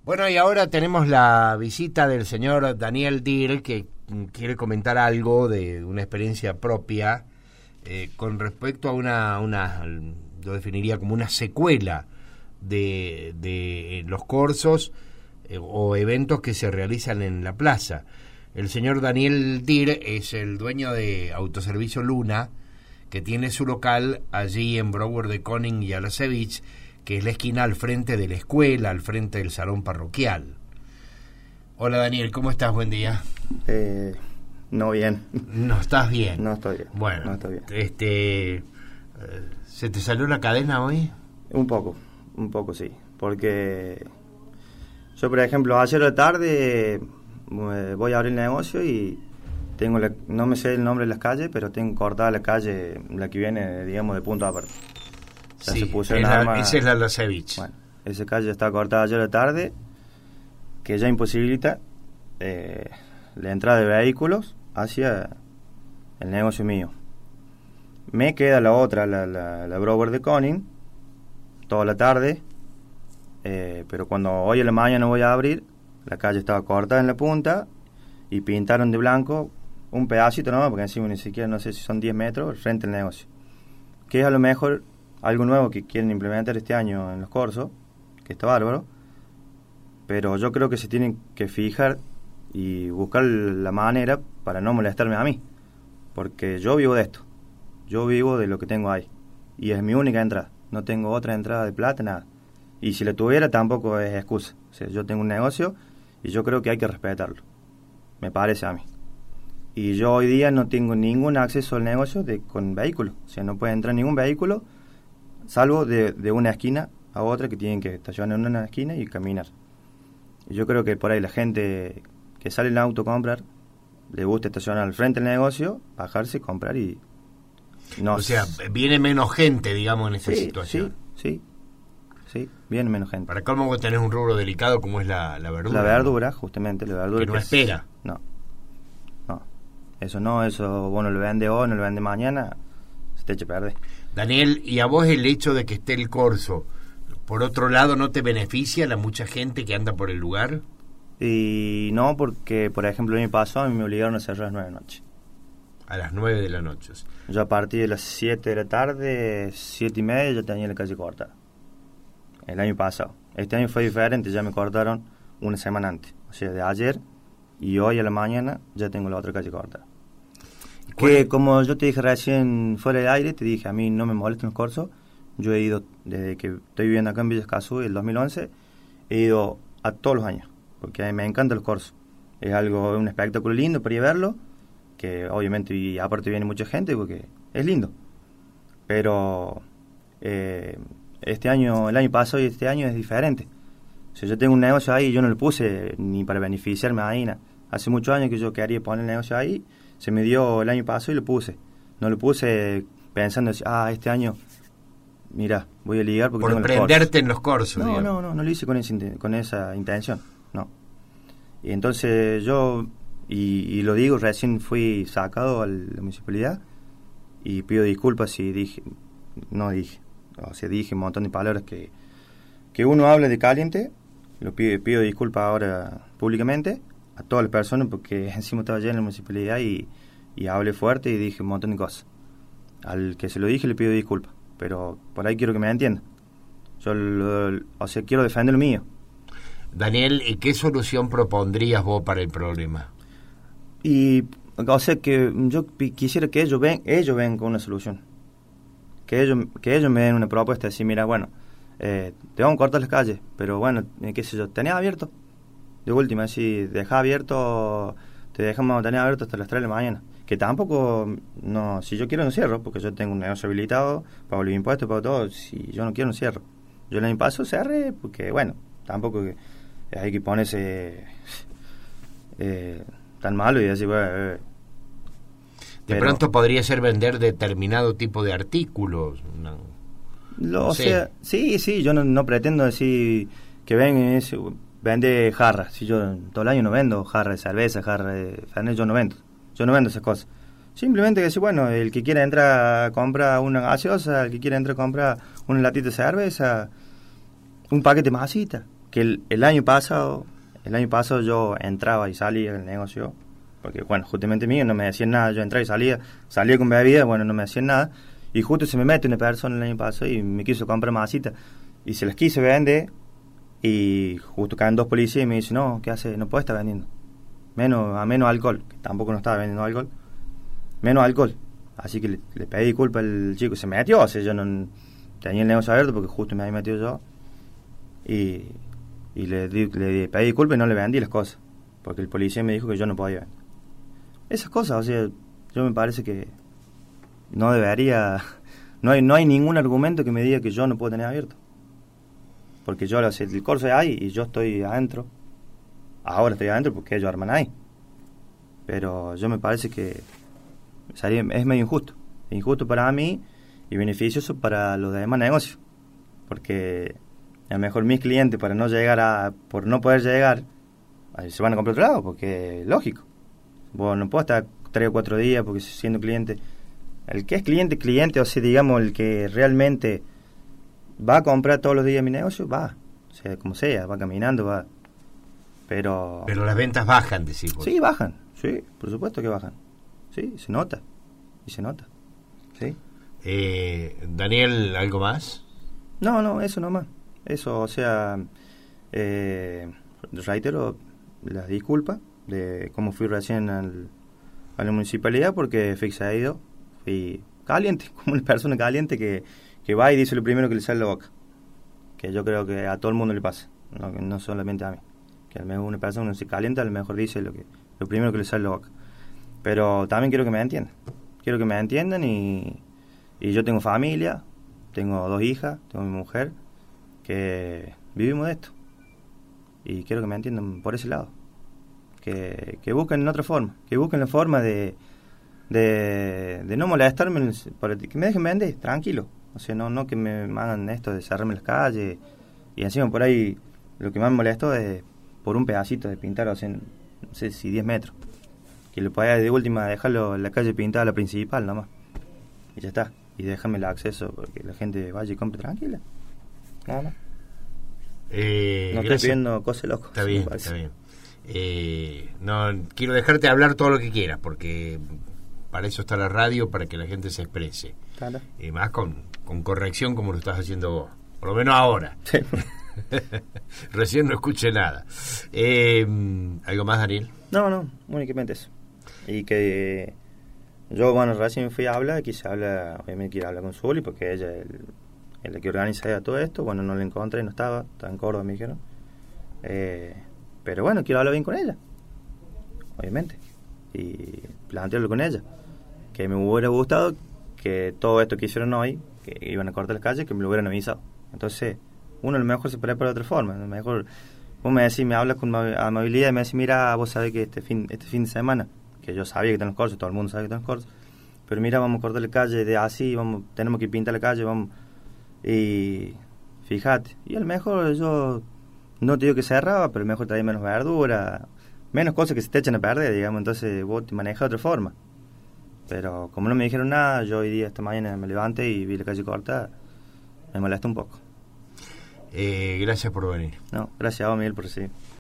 Bueno, y ahora tenemos la visita del señor Daniel Dir, que quiere comentar algo de una experiencia propia con respecto a una lo definiría como una secuela de los cursos o eventos que se realizan en la plaza. El señor Daniel Dir es el dueño de Autoservicio Luna, que tiene su local allí en Brouwer de Koning y Alasevich, que es la esquina al frente de la escuela, al frente del salón parroquial. Hola Daniel, ¿cómo estás? Buen día. No bien. ¿No estás bien? No estoy bien. Bueno, no estoy bien. ¿Se te salió la cadena hoy? Un poco sí. Porque yo, por ejemplo, ayer de tarde voy a abrir el negocio y tengo no me sé el nombre de las calles, pero tengo cortada la calle, la que viene, digamos, de punto aparte. Ya sí, se puso esa es la Alasevich. Bueno, esa calle está cortada ayer de tarde, que ya imposibilita la entrada de vehículos hacia el negocio mío. Me queda la otra, la Brouwer de Koning, toda la tarde, pero cuando hoy en la mañana voy a abrir, la calle estaba cortada en la punta y pintaron de blanco un pedacito nomás, porque encima ni siquiera no sé si son 10 metros frente al negocio, que es a lo mejor algo nuevo que quieren implementar este año en los cursos, que está bárbaro, pero yo creo que se tienen que fijar y buscar la manera para no molestarme a mí, porque yo vivo de esto, yo vivo de lo que tengo ahí, y es mi única entrada, no tengo otra entrada de plata, nada, y si la tuviera tampoco es excusa. O sea, yo tengo un negocio y yo creo que hay que respetarlo, me parece a mí. Y yo hoy día no tengo ningún acceso al negocio con vehículo, o sea, no puede entrar ningún vehículo salvo de una esquina a otra, que tienen que estacionar en una esquina y caminar. Y yo creo que por ahí la gente que sale en auto a comprar, le gusta estacionar al frente del negocio, bajarse, comprar y... no. O sea, viene menos gente, digamos, en esa situación. Sí, viene menos gente. Para cómo vos tenés un rubro delicado como es la verdura. La verdura, justamente, la verdura. Que no espera. No. Eso vos no lo vende hoy, no lo vende mañana, se te echa a perder. Daniel, ¿y a vos el hecho de que esté el corso, por otro lado, no te beneficia a la mucha gente que anda por el lugar? Y no, porque, por ejemplo, el año pasado a mí me obligaron a cerrar a las 9 de la noche. A las 9 de la noche. Yo a partir de las 7 de la tarde, 7 y media, ya tenía la calle cortada. El año pasado. Este año fue diferente, ya me cortaron una semana antes. O sea, de ayer y hoy a la mañana ya tengo la otra calle cortada. Que como yo te dije recién fuera del aire, te dije, a mí no me molestan los cursos. Yo he ido, desde que estoy viviendo acá en Villa Escazú, el 2011, he ido a todos los años, porque a mí me encantan los cursos. Es un espectáculo lindo para ir a verlo, que obviamente, y aparte viene mucha gente, porque es lindo. Pero el año pasado y este año es diferente. O sea, yo tengo un negocio ahí y yo no lo puse ni para beneficiarme ahí, nada. Hace muchos años que yo quería poner el negocio ahí, se me dio el año pasado y lo puse. No lo puse pensando, este año, mira, voy a ligar porque por prenderte en los cursos. No lo hice con esa intención, no. Y entonces yo, y lo digo, recién fui sacado a la municipalidad y pido disculpas si dije un montón de palabras que uno habla de caliente. Pido disculpas ahora públicamente a todas las personas, porque encima estaba allá en la municipalidad y hablé fuerte y dije un montón de cosas. Al que se lo dije le pido disculpas, pero por ahí quiero que me entienda. Yo quiero defender lo mío. Daniel, ¿y qué solución propondrías vos para el problema? Que yo quisiera que ellos vengan con una solución, que ellos me den una propuesta, decir, mira, bueno, te vamos a cortar las calles, pero bueno, qué sé yo, tenés abierto de última, si dejás abierto, te dejamos tener abierto hasta las 3 de la mañana, que tampoco, no, si yo quiero no cierro, porque yo tengo un negocio habilitado, pago los impuestos, pago todo, si yo no quiero no cierro. Yo el año pasado cerré, porque bueno, tampoco hay que ponerse tan malo y decir, bueno, de pronto podría ser vender determinado tipo de artículos, o sea, sí, yo no pretendo decir que vende jarras. Si yo todo el año no vendo jarras de cerveza, jarras de fernet, yo no vendo esas cosas. Simplemente que decir, bueno, el que quiera entrar compra una gaseosa, el que quiera entrar compra una latita de cerveza, un paquete de masita, que el año pasado yo entraba y salía del negocio, porque bueno, justamente mío no me decían nada, yo entraba y salía con bebida, bueno, no me decían nada, y justo se me mete una persona el año pasado y me quiso comprar masitas, y se las quise vender, y justo caen 2 policías y me dicen, no, ¿qué hace? No puede estar vendiendo, menos alcohol, que tampoco no estaba vendiendo alcohol, menos alcohol, así que le pedí disculpas al chico, se metió, o sea, yo no tenía el negocio abierto porque justo me había metido yo, y le pedí disculpas y no le vendí las cosas, porque el policía me dijo que yo no podía vender. Esas cosas, o sea, yo me parece que no debería, no hay ningún argumento que me diga que yo no puedo tener abierto. Porque yo, o sea, el corso es ahí y yo estoy adentro. Ahora estoy adentro porque ellos arman ahí. Pero yo me parece que es medio injusto. Injusto para mí y beneficioso para los demás negocios. Porque a lo mejor mis clientes, por no poder llegar, se van a comprar otro lado, porque es lógico. Bueno, no puedo estar 3 o 4 días porque siendo cliente. El que es cliente, o sea, digamos, el que realmente va a comprar todos los días mi negocio, va. O sea, como sea, va caminando, va. Pero las ventas bajan, decís vos. Sí, bajan. Sí, por supuesto que bajan. Sí, se nota. Y se nota. Sí. Daniel, ¿algo más? No, eso nomás. Eso, o sea, reitero las disculpas de cómo fui recién a la municipalidad, porque fui excedido, fui caliente, como una persona caliente que va y dice lo primero que le sale de la boca, que yo creo que a todo el mundo le pasa, no solamente a mí, que a lo mejor una persona se calienta, a lo mejor dice lo primero que le sale de la boca, pero también quiero que me entiendan, y yo tengo familia, tengo 2 hijas, tengo mi mujer, que vivimos de esto, y quiero que me entiendan por ese lado, que busquen otra forma, que busquen la forma de no molestarme, que me dejen vender, tranquilo, o sea, no que me hagan esto de cerrarme las calles, y encima por ahí lo que más me molestó es por un pedacito de pintar, o sea, no sé si 10 metros, que lo pueda de última dejarlo en la calle pintada, la principal nomás, y ya está, y déjame el acceso porque la gente vaya y compre tranquila, nada más. No estoy pidiendo cosas locas. Está bien. No quiero dejarte hablar todo lo que quieras, porque para eso está la radio, para que la gente se exprese. Claro. Más con corrección, como lo estás haciendo vos, por lo menos ahora. Sí. Recién no escuché nada. ¿Algo más, Daniel? No, únicamente eso. Y que yo, bueno, recién fui a hablar, obviamente quiero hablar con Zuli, porque ella es la que organiza todo esto. Bueno, no la encontré, no estaba en Córdoba, me dijeron. Pero bueno, quiero hablar bien con ella, obviamente, y plantearlo con ella, que me hubiera gustado que todo esto que hicieron hoy, que iban a cortar las calles, que me lo hubieran avisado. Entonces uno a lo mejor se prepara de otra forma, a lo mejor vos me hablas con amabilidad y me decís, mira, vos sabés que este fin de semana, que yo sabía que están los corsos, todo el mundo sabe que están los corsos, pero mira, vamos a cortar la calle de así, tenemos que pintar la calle, y fíjate, y a lo mejor yo no te digo que cerraba, pero a lo mejor traía menos verdura, menos cosas que se te echan a perder, digamos, entonces vos te manejás de otra forma. Pero como no me dijeron nada, yo hoy día, esta mañana, me levanté y vi la calle corta, me molesta un poco. Gracias por venir. No, gracias a vos, Miguel, por recibir.